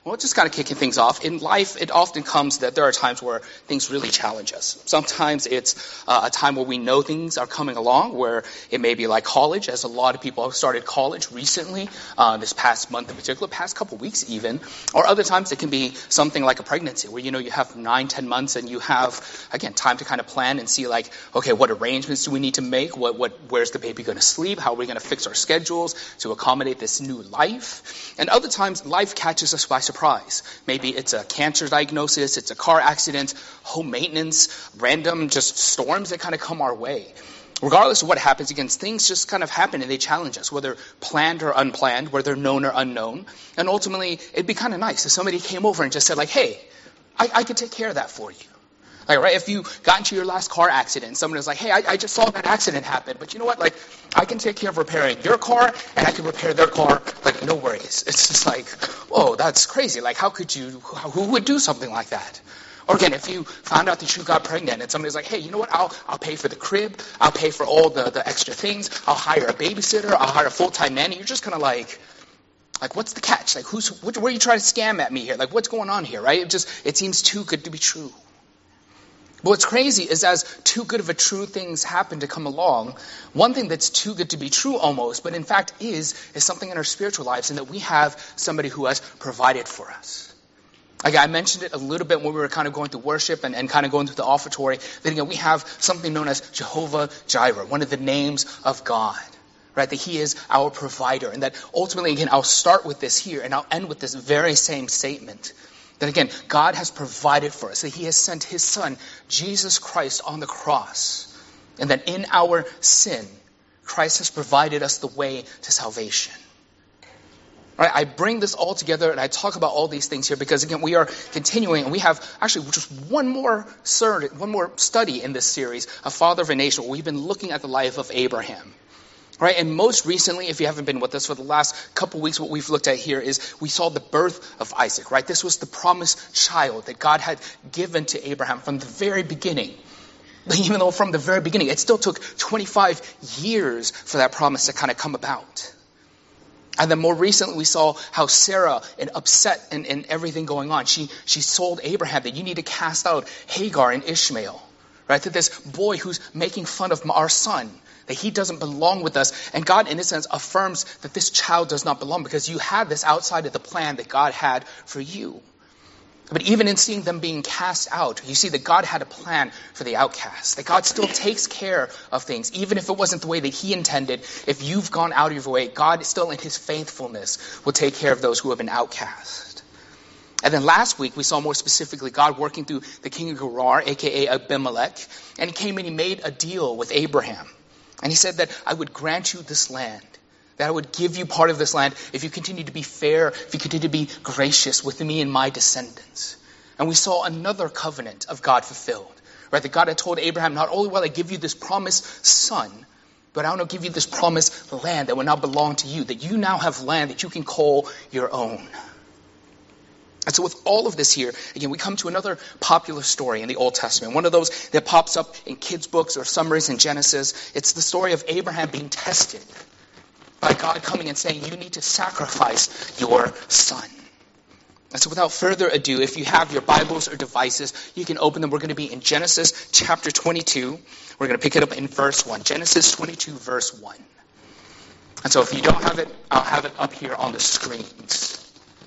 Well, just kind of kicking things off. In life, it often comes that there are times where things really challenge us. Sometimes it's a time where we know things are coming along, where it may be like college, as a lot of people have started college recently, this past month in particular, past couple weeks even. Or other times it can be something like a pregnancy, where you have 9-10 months and you have, again, time to kind of plan and see like, okay, what arrangements do we need to make? Where's the baby going to sleep? How are we going to fix our schedules to accommodate this new life? And other times life catches us by surprise. Maybe it's a cancer diagnosis, it's a car accident, home maintenance, random just storms that kind of come our way. Regardless of what happens, again, things just kind of happen and they challenge us, whether planned or unplanned, whether known or unknown. And ultimately, it'd be kind of nice if somebody came over and just said like, hey, I could take care of that for you. Like, right, if you got into your last car accident, someone was like, hey, I just saw that accident happen, but you know what, like, I can take care of repairing your car, and I can repair their car, like, no worries. It's just like, whoa, that's crazy. Like, who would do something like that? Or again, if you found out that you got pregnant, and somebody's like, hey, you know what, I'll pay for the crib, I'll pay for all the extra things, I'll hire a babysitter, I'll hire a full-time nanny, you're just kind of like, what's the catch? Like, where are you trying to scam at me here? Like, what's going on here, right? It seems too good to be true. But what's crazy is as too good of a true things happen to come along, one thing that's too good to be true almost, but in fact is something in our spiritual lives, and that we have somebody who has provided for us. Like I mentioned it a little bit when we were kind of going through worship and kind of going through the offertory, that again, we have something known as Jehovah Jireh, one of the names of God. Right, that he is our provider. And that ultimately, again, I'll start with this here and I'll end with this very same statement. That again, God has provided for us, that he has sent his son, Jesus Christ, on the cross. And that in our sin, Christ has provided us the way to salvation. Right, I bring this all together and I talk about all these things here because, again, we are continuing and we have actually just one more study in this series, A Father of a Nation, where we've been looking at the life of Abraham. Right, and most recently, if you haven't been with us for the last couple weeks, what we've looked at here is we saw the birth of Isaac, right? This was the promised child that God had given to Abraham from the very beginning. Even though from the very beginning, it still took 25 years for that promise to kind of come about. And then more recently, we saw how Sarah, and upset and everything going on, she told Abraham that you need to cast out Hagar and Ishmael, right? That this boy who's making fun of our son, that he doesn't belong with us. And God, in a sense, affirms that this child does not belong because you had this outside of the plan that God had for you. But even in seeing them being cast out, you see that God had a plan for the outcast. That God still takes care of things. Even if it wasn't the way that he intended, if you've gone out of your way, God still in his faithfulness will take care of those who have been outcast. And then last week, we saw more specifically God working through the king of Gerar, a.k.a. Abimelech. And he came and he made a deal with Abraham. And he said that I would grant you this land, that I would give you part of this land if you continue to be fair, if you continue to be gracious with me and my descendants. And we saw another covenant of God fulfilled, right? That God had told Abraham, not only will I give you this promised son, but I will give you this promised land that will now belong to you, that you now have land that you can call your own. And so with all of this here, again, we come to another popular story in the Old Testament, one of those that pops up in kids' books or summaries in Genesis. It's the story of Abraham being tested by God coming and saying, you need to sacrifice your son. And so without further ado, if you have your Bibles or devices, you can open them. We're going to be in Genesis chapter 22. We're going to pick it up in verse 1. Genesis 22, verse 1. And so if you don't have it, I'll have it up here on the screens.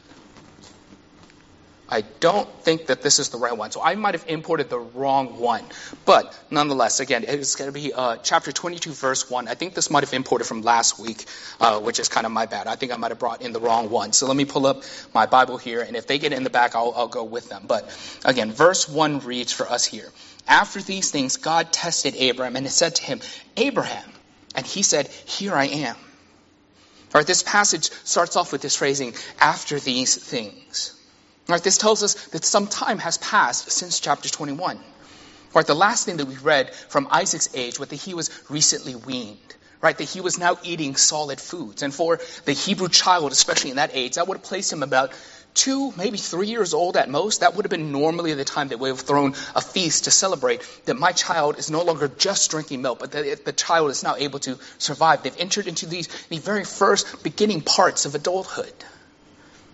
I don't think that this is the right one. So I might have imported the wrong one. But nonetheless, again, it's going to be chapter 22, verse 1. I think this might have imported from last week, which is kind of my bad. I think I might have brought in the wrong one. So let me pull up my Bible here. And if they get in the back, I'll go with them. But again, verse 1 reads for us here. After these things, God tested Abraham and said to him, Abraham. And he said, here I am. All right, this passage starts off with this phrasing, after these things. Right, this tells us that some time has passed since chapter 21. Right, the last thing that we read from Isaac's age was that he was recently weaned. Right, that he was now eating solid foods. And for the Hebrew child, especially in that age, that would have placed him about 2, maybe 3 years old at most. That would have been normally the time that we would have thrown a feast to celebrate that my child is no longer just drinking milk, but that the child is now able to survive. They've entered into the very first beginning parts of adulthood.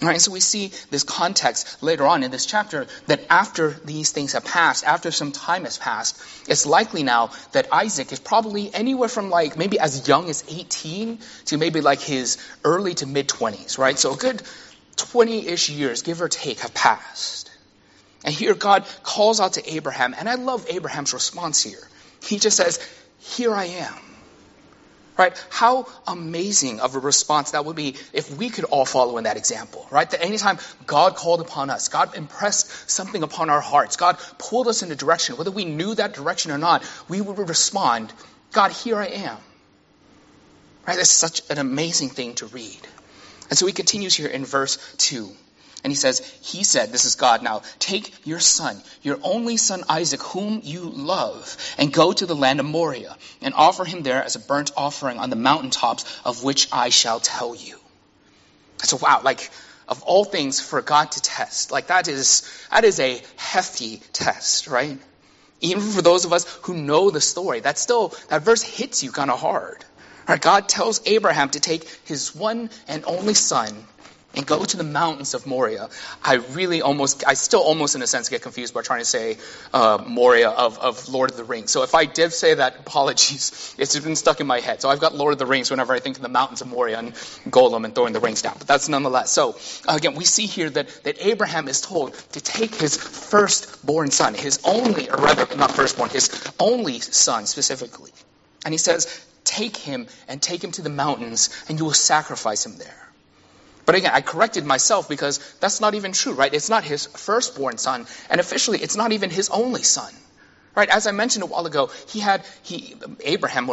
All right, so we see this context later on in this chapter that after these things have passed, after some time has passed, it's likely now that Isaac is probably anywhere from like maybe as young as 18 to maybe like his early to mid-20s, right? So a good 20-ish years, give or take, have passed. And here God calls out to Abraham, and I love Abraham's response here. He just says, "Here I am." Right? How amazing of a response that would be if we could all follow in that example, right? That anytime God called upon us, God impressed something upon our hearts, God pulled us in a direction, whether we knew that direction or not, we would respond, "God, here I am." Right? That's such an amazing thing to read. And so he continues here in verse 2. And he said, this is God now, "Take your son, your only son Isaac, whom you love, and go to the land of Moriah, and offer him there as a burnt offering on the mountaintops of which I shall tell you." So wow, like of all things for God to test, like that is a hefty test, right? Even for those of us who know the story, that verse hits you kind of hard. Right? God tells Abraham to take his one and only son and go to the mountains of Moriah. I still almost in a sense get confused by trying to say Moriah of Lord of the Rings. So if I did say that, apologies. It's been stuck in my head. So I've got Lord of the Rings whenever I think of the mountains of Moriah and Golem and throwing the rings down. But that's nonetheless. So again, we see here that Abraham is told to take his firstborn son, his only son specifically. And he says, take him to the mountains and you will sacrifice him there. But again, I corrected myself because that's not even true, right? It's not his firstborn son, and officially it's not even his only son. Right? As I mentioned a while ago, Abraham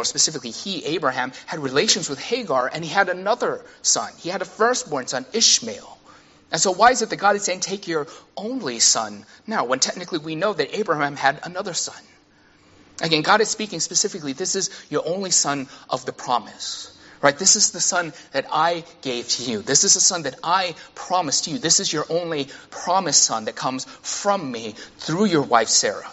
had relations with Hagar, and he had another son. He had a firstborn son, Ishmael. And so why is it that God is saying, take your only son now, when technically we know that Abraham had another son? Again, God is speaking specifically, this is your only son of the promise. Right? This is the son that I gave to you. This is the son that I promised you. This is your only promised son that comes from me through your wife Sarah.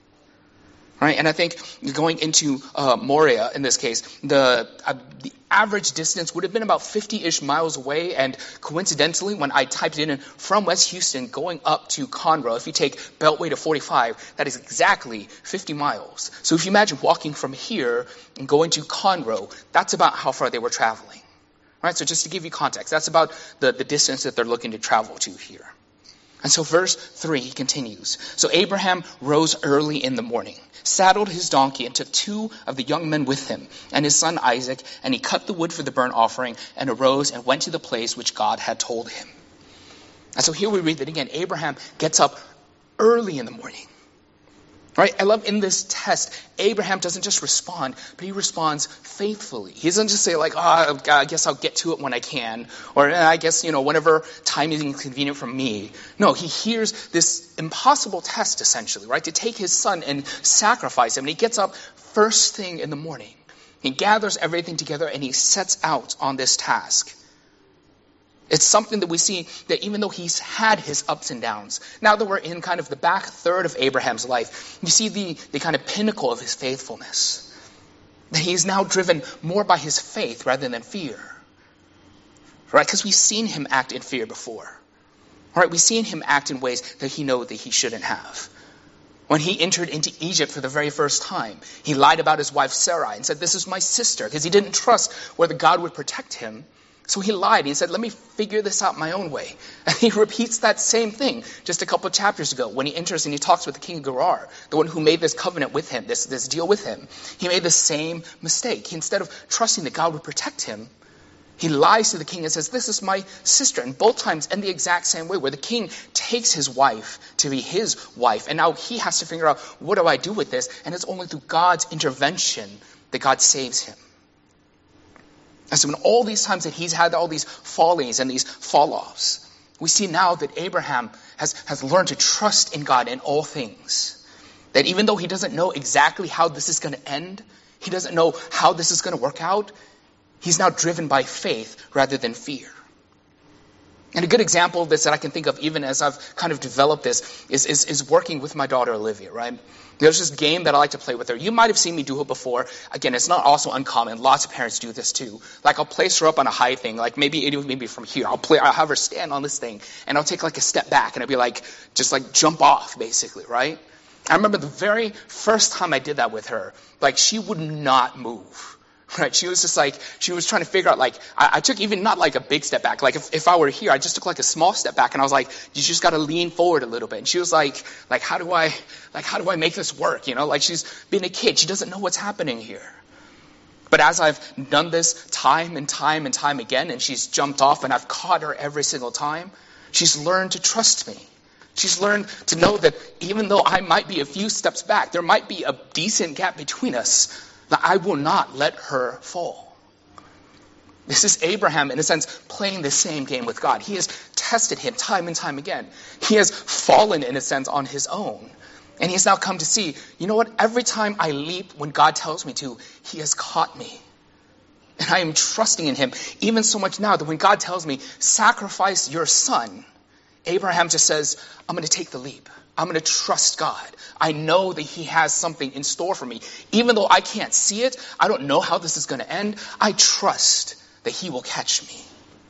Right? And I think going into Moriah in this case, the average distance would have been about 50-ish miles away. And coincidentally, when I typed it in from West Houston going up to Conroe, if you take Beltway to 45, that is exactly 50 miles. So if you imagine walking from here and going to Conroe, that's about how far they were traveling. Right? So just to give you context, that's about the distance that they're looking to travel to here. And so verse 3, he continues. "So Abraham rose early in the morning, saddled his donkey, and took 2 of the young men with him, and his son Isaac, and he cut the wood for the burnt offering, and arose and went to the place which God had told him." And so here we read that again, Abraham gets up early in the morning. Right? I love in this test, Abraham doesn't just respond, but he responds faithfully. He doesn't just say like, I guess I'll get to it when I can, or I guess, whenever time is inconvenient for me. No, he hears this impossible test essentially, right? To take his son and sacrifice him. And he gets up first thing in the morning. He gathers everything together and he sets out on this task. It's something that we see that even though he's had his ups and downs, now that we're in kind of the back third of Abraham's life, you see the kind of pinnacle of his faithfulness. That he's now driven more by his faith rather than fear. Right? Because we've seen him act in fear before. Right? We've seen him act in ways that he knows that he shouldn't have. When he entered into Egypt for the very first time, he lied about his wife Sarai and said, "This is my sister," because he didn't trust whether God would protect him. So he lied. He said, "Let me figure this out my own way." And he repeats that same thing just a couple of chapters ago when he enters and he talks with the king of Gerar, the one who made this covenant with him, this deal with him. He made the same mistake. Instead of trusting that God would protect him, he lies to the king and says, "This is my sister." And both times in the exact same way, where the king takes his wife to be his wife. And now he has to figure out, what do I do with this? And it's only through God's intervention that God saves him. And so in all these times that he's had all these fallings and these fall-offs, we see now that Abraham has learned to trust in God in all things. That even though he doesn't know exactly how this is going to end, he doesn't know how this is going to work out, he's now driven by faith rather than fear. And a good example of this that I can think of even as I've kind of developed this is working with my daughter Olivia, right? There's this game that I like to play with her. You might have seen me do it before. Again, it's not also uncommon. Lots of parents do this too. Like I'll place her up on a high thing, like maybe from here. I'll have her stand on this thing, and I'll take like a step back, and I'll be like, just like jump off, basically, right? I remember the very first time I did that with her, like she would not move. Right, she was just like, she was trying to figure out, like, I took even not like a big step back. Like if I were here, I just took like a small step back, and I was like, you just got to lean forward a little bit. And she was like, how do I make this work? You know, like she's been a kid. She doesn't know what's happening here. But as I've done this time and time and time again, and she's jumped off and I've caught her every single time, she's learned to trust me. She's learned to know that even though I might be a few steps back, there might be a decent gap between us, that I will not let her fall. This is Abraham, in a sense, playing the same game with God. He has tested him time and time again. He has fallen, in a sense, on his own. And he has now come to see, you know what? Every time I leap when God tells me to, he has caught me. And I am trusting in him, even so much now that when God tells me, sacrifice your son, Abraham just says, I'm going to take the leap. I'm going to trust God. I know that he has something in store for me. Even though I can't see it, I don't know how this is going to end, I trust that he will catch me.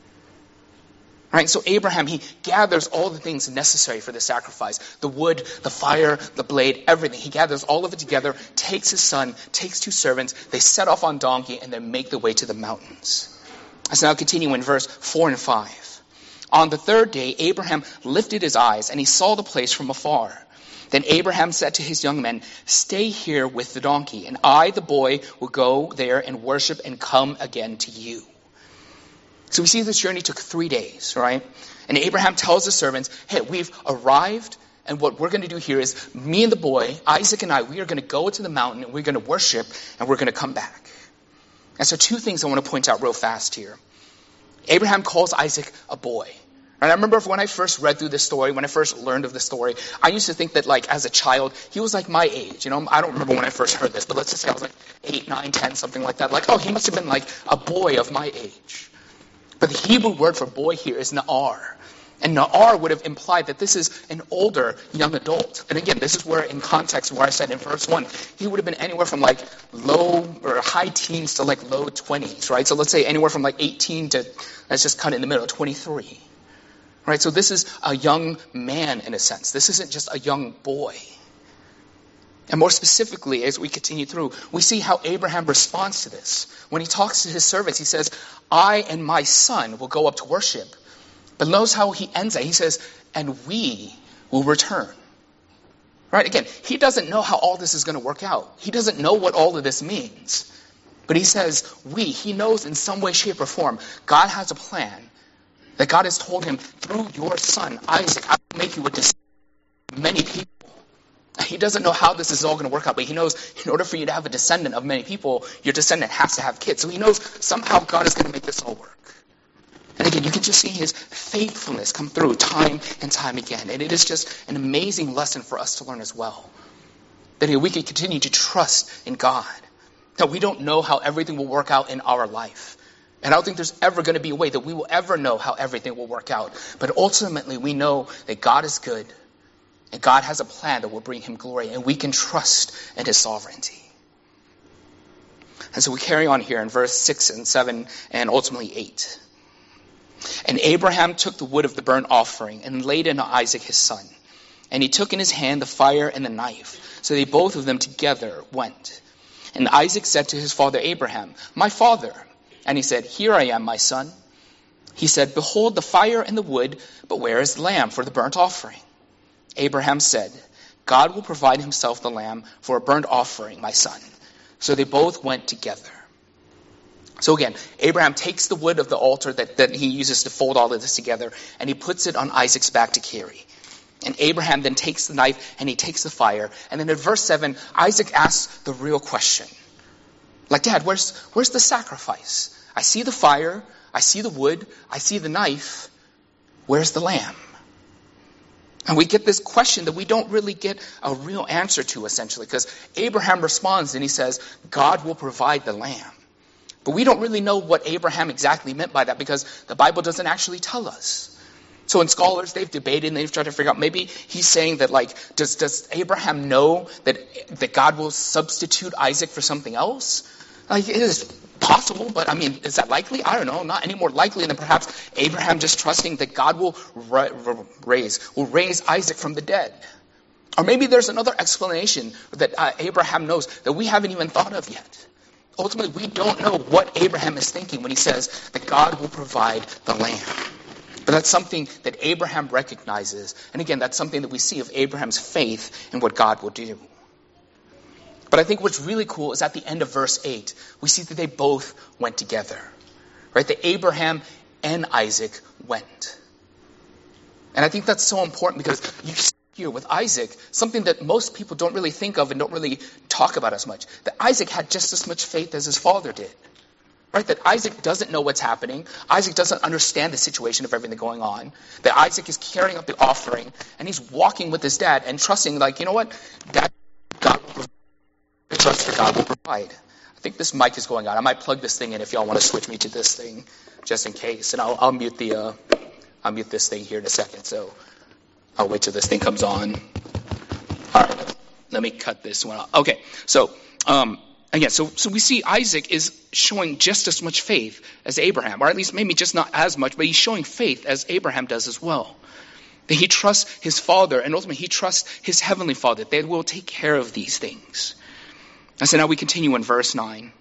Right? So Abraham, he gathers all the things necessary for the sacrifice. The wood, the fire, the blade, everything. He gathers all of it together, takes his son, takes 2 servants. They set off on donkey and then make their way to the mountains. Let's now continue in verse 4 and 5. On the 3rd day, Abraham lifted his eyes, and he saw the place from afar. Then Abraham said to his young men, stay here with the donkey, and I, the boy, will go there and worship and come again to you. So we see this journey took 3 days, right? And Abraham tells the servants, hey, we've arrived, and what we're going to do here is me and the boy, Isaac and I, we are going to go to the mountain, and we're going to worship, and we're going to come back. And so 2 things I want to point out real fast here. Abraham calls Isaac a boy. And I remember when I first read through this story, when I first learned of this story, I used to think that, like, as a child, he was like my age. You know, I don't remember when I first heard this, but let's just say I was like 8, 9, 10, something like that. Like, oh, he must have been like a boy of my age. But the Hebrew word for boy here is na'ar. And na'ar would have implied that this is an older young adult. And again, this is where, in context, where I said in verse 1, he would have been anywhere from like low or high teens to like low 20s, right? So let's say anywhere from like 18 to, let's just cut it in the middle, 23. Right? So this is a young man in a sense. This isn't just a young boy. And more specifically, as we continue through, we see how Abraham responds to this. When he talks to his servants, he says, I and my son will go up to worship. But notice how he ends it. He says, and we will return. Right? Again, he doesn't know how all this is going to work out. He doesn't know what all of this means. But he says, he knows in some way, shape, or form, God has a plan. That God has told him, through your son, Isaac, I will make you a descendant of many people. He doesn't know how this is all going to work out, but he knows in order for you to have a descendant of many people, your descendant has to have kids. So he knows somehow God is going to make this all work. And again, you can just see his faithfulness come through time and time again. And it is just an amazing lesson for us to learn as well. That we can continue to trust in God. That we don't know how everything will work out in our life. And I don't think there's ever going to be a way that we will ever know how everything will work out. But ultimately, we know that God is good. And God has a plan that will bring him glory. And we can trust in his sovereignty. And so we carry on here in verse 6 and 7 and ultimately 8. And Abraham took the wood of the burnt offering and laid it on Isaac his son. And he took in his hand the fire and the knife. So they both of them together went. And Isaac said to his father Abraham, my father. And he said, here I am, my son. He said, behold the fire and the wood, but where is the lamb for the burnt offering? Abraham said, God will provide himself the lamb for a burnt offering, my son. So they both went together. So again, Abraham takes the wood of the altar that he uses to fold all of this together, and he puts it on Isaac's back to carry. And Abraham then takes the knife and he takes the fire. And then in verse 7, Isaac asks the real question. Like, Dad, where's the sacrifice? I see the fire, I see the wood, I see the knife. Where's the lamb? And we get this question that we don't really get a real answer to, essentially, because Abraham responds and he says, God will provide the lamb. But we don't really know what Abraham exactly meant by that because the Bible doesn't actually tell us. So in scholars, they've debated and they've tried to figure out, maybe he's saying that, like, does Abraham know that God will substitute Isaac for something else? Like, it is possible, but I mean, is that likely? I don't know. Not any more likely than perhaps Abraham just trusting that God will raise Isaac from the dead. Or maybe there's another explanation that Abraham knows that we haven't even thought of yet. Ultimately, we don't know what Abraham is thinking when he says that God will provide the lamb. But that's something that Abraham recognizes. And again, that's something that we see of Abraham's faith in what God will do. But I think what's really cool is at the end of verse 8, we see that they both went together. Right? That Abraham and Isaac went. And I think that's so important because you see here with Isaac, something that most people don't really think of and don't really talk about as much. That Isaac had just as much faith as his father did. Right? That Isaac doesn't know what's happening. Isaac doesn't understand the situation of everything going on. That Isaac is carrying up the offering and he's walking with his dad and trusting, like, you know what? Dad, God will provide. I trust that God will provide. I think this mic is going on. I might plug this thing in if y'all want to switch me to this thing, just in case. And I'll mute this thing here in a second. So I'll wait till this thing comes on. All right. Let me cut this one off. Okay. So again, so we see Isaac is showing just as much faith as Abraham, or at least maybe just not as much, but he's showing faith as Abraham does as well. That he trusts his father, and ultimately he trusts his heavenly Father. They will take care of these things. And so now we continue in verse 9.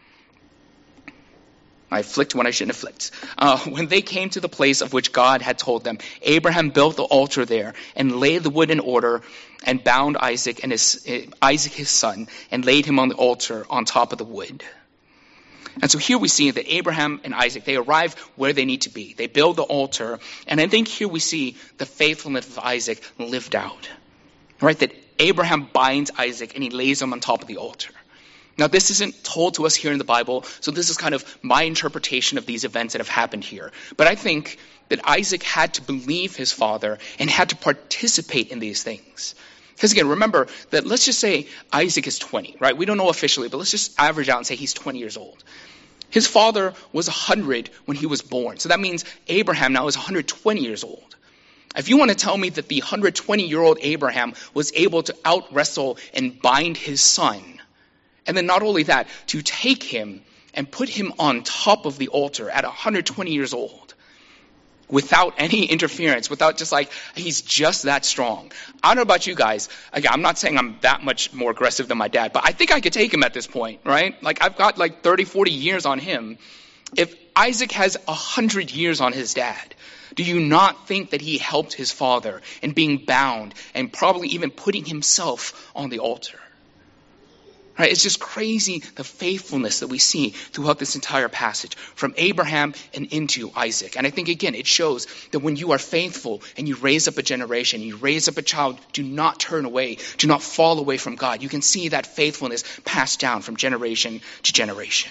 I flicked when I shouldn't have flicked. When they came to the place of which God had told them, Abraham built the altar there and laid the wood in order and bound Isaac his son and laid him on the altar on top of the wood. And so here we see that Abraham and Isaac, they arrive where they need to be. They build the altar. And I think here we see the faithfulness of Isaac lived out. Right? That Abraham binds Isaac and he lays him on top of the altar. Now, this isn't told to us here in the Bible, so this is kind of my interpretation of these events that have happened here. But I think that Isaac had to believe his father and had to participate in these things. Because again, remember that let's just say Isaac is 20, right? We don't know officially, but let's just average out and say he's 20 years old. His father was 100 when he was born. So that means Abraham now is 120 years old. If you want to tell me that the 120-year-old Abraham was able to out-wrestle and bind his son, and then not only that, to take him and put him on top of the altar at 120 years old, without any interference, without just like, he's just that strong. I don't know about you guys. Again, I'm not saying I'm that much more aggressive than my dad, but I think I could take him at this point, right? Like, I've got like 30, 40 years on him. If Isaac has 100 years on his dad, do you not think that he helped his father in being bound and probably even putting himself on the altar? Right? It's just crazy the faithfulness that we see throughout this entire passage, from Abraham and into Isaac. And I think, again, it shows that when you are faithful and you raise up a generation, you raise up a child, do not turn away, do not fall away from God. You can see that faithfulness passed down from generation to generation.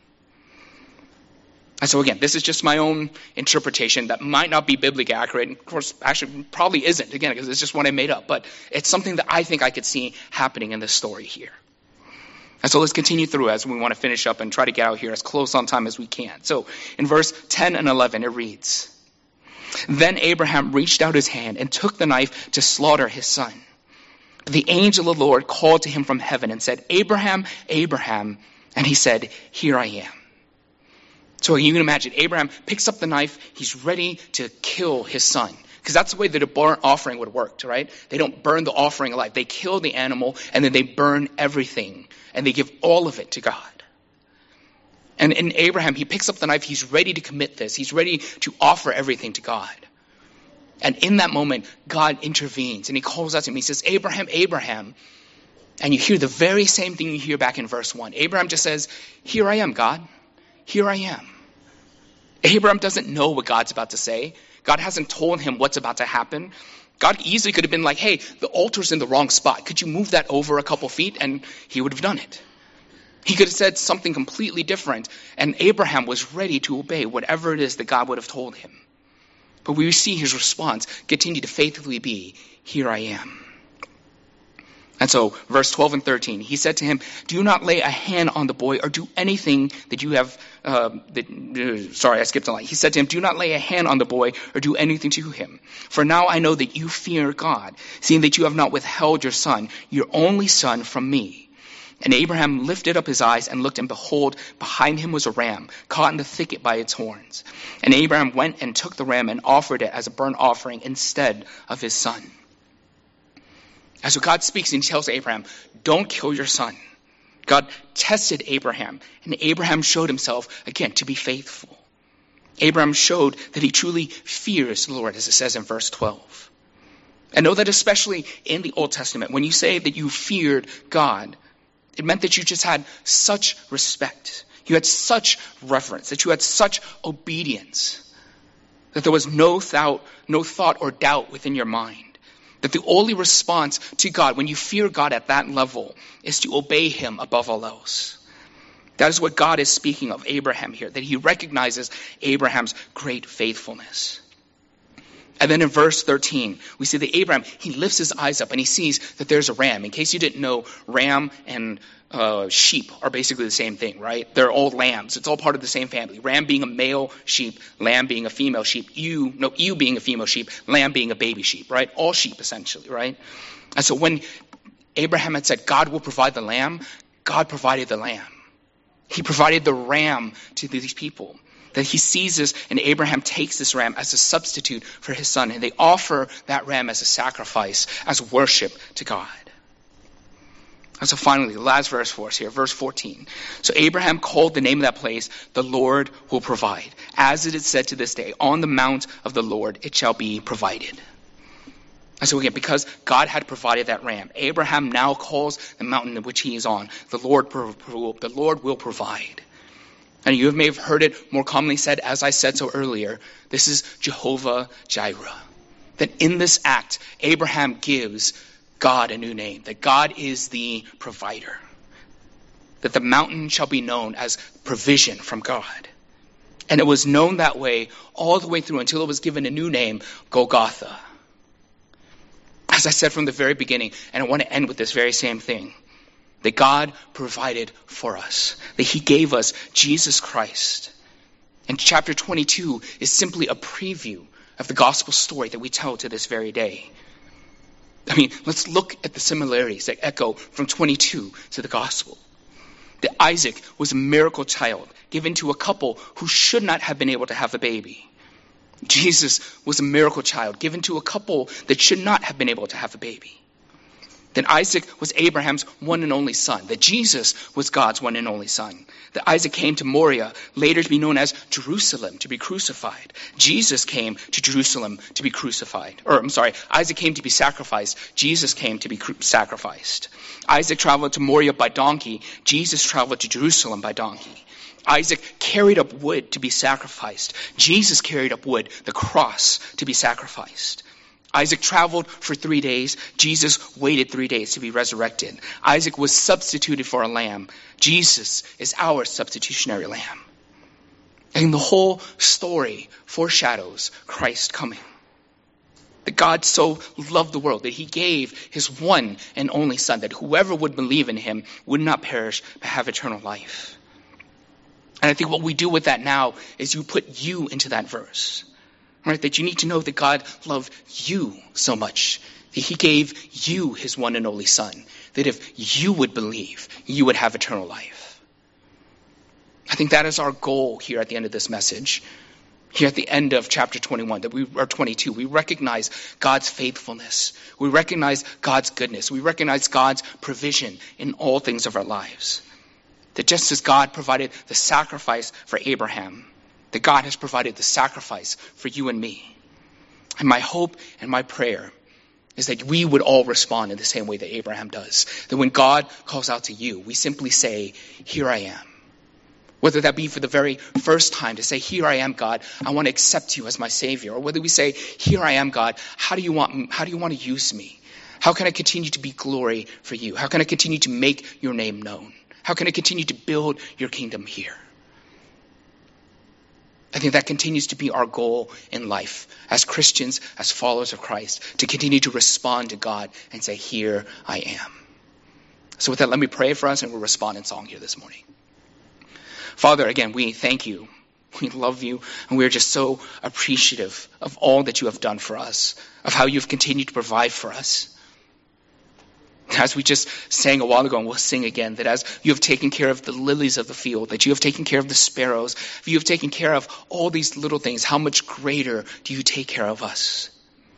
And so again, this is just my own interpretation that might not be biblically accurate. And of course, actually probably isn't, again, because it's just what I made up. But it's something that I think I could see happening in this story here. And so let's continue through as we want to finish up and try to get out here as close on time as we can. So in verse 10 and 11, it reads, Then Abraham reached out his hand and took the knife to slaughter his son. The angel of the Lord called to him from heaven and said, Abraham, Abraham. And he said, Here I am. So you can imagine, Abraham picks up the knife. He's ready to kill his son. Because that's the way that a burnt offering would work, right? They don't burn the offering alive. They kill the animal, and then they burn everything. And they give all of it to God. And in Abraham, he picks up the knife. He's ready to commit this. He's ready to offer everything to God. And in that moment, God intervenes. And he calls out to him. He says, Abraham, Abraham. And you hear the very same thing you hear back in verse 1. Abraham just says, Here I am, God. Here I am. Abraham doesn't know what God's about to say. God hasn't told him what's about to happen. God easily could have been like, hey, the altar's in the wrong spot. Could you move that over a couple feet? And he would have done it. He could have said something completely different. And Abraham was ready to obey whatever it is that God would have told him. But we see his response continue to faithfully be, Here I am. And so, verse 12 and 13, he said to him, do not lay a hand on the boy or do anything that you have, sorry, I skipped a line. He said to him, do not lay a hand on the boy or do anything to him. For now I know that you fear God, seeing that you have not withheld your son, your only son, from me. And Abraham lifted up his eyes and looked, and behold, behind him was a ram, caught in the thicket by its horns. And Abraham went and took the ram and offered it as a burnt offering instead of his son. And so God speaks and he tells Abraham, don't kill your son. God tested Abraham, and Abraham showed himself, again, to be faithful. Abraham showed that he truly fears the Lord, as it says in verse 12. And know that especially in the Old Testament, when you say that you feared God, it meant that you just had such respect. You had such reverence, that you had such obedience, that there was no thought or doubt within your mind. That the only response to God, when you fear God at that level, is to obey him above all else. That is what God is speaking of Abraham here, that he recognizes Abraham's great faithfulness. And then in verse 13, we see that Abraham, he lifts his eyes up and he sees that there's a ram. In case you didn't know, ram and sheep are basically the same thing, right? They're all lambs. It's all part of the same family. Ram being a male sheep, lamb being a female sheep, ewe being a female sheep, lamb being a baby sheep, right? All sheep essentially, right? And so when Abraham had said God will provide the lamb, God provided the lamb. He provided the ram to these people. That he sees this, and Abraham takes this ram as a substitute for his son, and they offer that ram as a sacrifice, as worship to God. And so finally, the last verse for us here, verse 14. So Abraham called the name of that place, the Lord will provide. As it is said to this day, on the mount of the Lord it shall be provided. And so again, because God had provided that ram, Abraham now calls the mountain in which he is on, the Lord will provide. And you may have heard it more commonly said, as I said so earlier, this is Jehovah Jireh. That in this act, Abraham gives God a new name, that God is the provider. That the mountain shall be known as provision from God. And it was known that way all the way through until it was given a new name, Golgotha. As I said from the very beginning, and I want to end with this very same thing. That God provided for us. That he gave us Jesus Christ. And chapter 22 is simply a preview of the gospel story that we tell to this very day. I mean, let's look at the similarities that echo from 22 to the gospel. That Isaac was a miracle child given to a couple who should not have been able to have a baby. Jesus was a miracle child given to a couple that should not have been able to have a baby. That Isaac was Abraham's one and only son. That Jesus was God's one and only son. That Isaac came to Moriah, later to be known as Jerusalem, to be crucified. Jesus came to Jerusalem to be crucified. Isaac came to be sacrificed. Jesus came to be sacrificed. Isaac traveled to Moriah by donkey. Jesus traveled to Jerusalem by donkey. Isaac carried up wood to be sacrificed. Jesus carried up wood, the cross, to be sacrificed. Isaac traveled for 3 days. Jesus waited 3 days to be resurrected. Isaac was substituted for a lamb. Jesus is our substitutionary lamb. And the whole story foreshadows Christ coming. That God so loved the world that he gave his one and only son, that whoever would believe in him would not perish but have eternal life. And I think what we do with that now is you put you into that verse. Right, that you need to know that God loved you so much that he gave you his one and only son. That if you would believe, you would have eternal life. I think that is our goal here at the end of this message. Here at the end of chapter 21, or 22, we recognize God's faithfulness. We recognize God's goodness. We recognize God's provision in all things of our lives. That just as God provided the sacrifice for Abraham, that God has provided the sacrifice for you and me. And my hope and my prayer is that we would all respond in the same way that Abraham does. That when God calls out to you, we simply say, here I am. Whether that be for the very first time to say, here I am, God, I want to accept you as my Savior. Or whether we say, here I am, God, how do you want to use me? How can I continue to be glory for you? How can I continue to make your name known? How can I continue to build your kingdom here? I think that continues to be our goal in life as Christians, as followers of Christ, to continue to respond to God and say, here I am. So with that, let me pray for us and we'll respond in song here this morning. Father, again, we thank you. We love you, and we are just so appreciative of all that you have done for us, of how you've continued to provide for us. As we just sang a while ago, and we'll sing again, that as you have taken care of the lilies of the field, that you have taken care of the sparrows, you have taken care of all these little things, how much greater do you take care of us?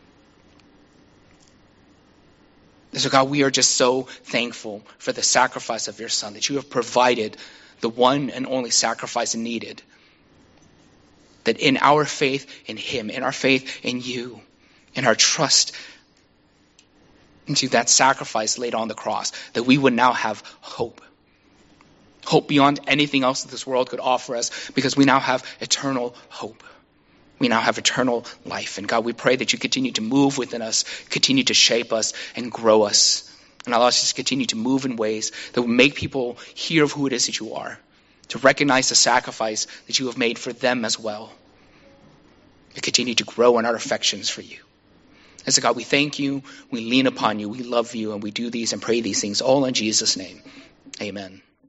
And so God, we are just so thankful for the sacrifice of your Son, that you have provided the one and only sacrifice needed. That in our faith in him, in our faith in you, in our trust into that sacrifice laid on the cross, that we would now have hope. Hope beyond anything else that this world could offer us, because we now have eternal hope. We now have eternal life. And God, we pray that you continue to move within us, continue to shape us and grow us. And allow us to continue to move in ways that will make people hear of who it is that you are, to recognize the sacrifice that you have made for them as well, to continue to grow in our affections for you. And so God, we thank you, we lean upon you, we love you, and we do these and pray these things all in Jesus' name. Amen.